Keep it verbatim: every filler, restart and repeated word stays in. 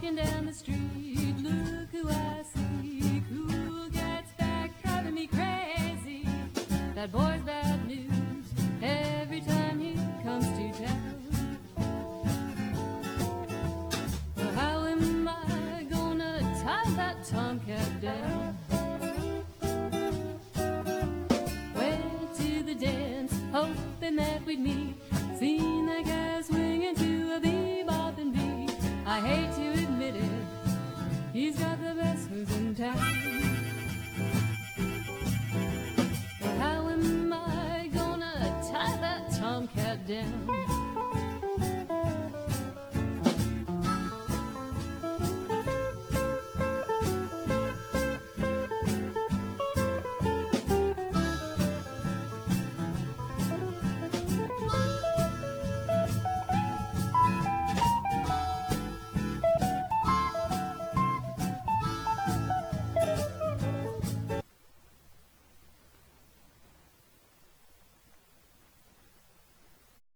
walking down the street, look who I see. Cool gets back, driving me crazy. That boy's bad news every time he comes to town. Well, how am I gonna tie that tomcat down? Went to the dance, hoping that we'd meet. Seen that guy swinging to a bebop and beat. I hate to admit it, he's got the best moves in town. But how am I gonna tie that tomcat down?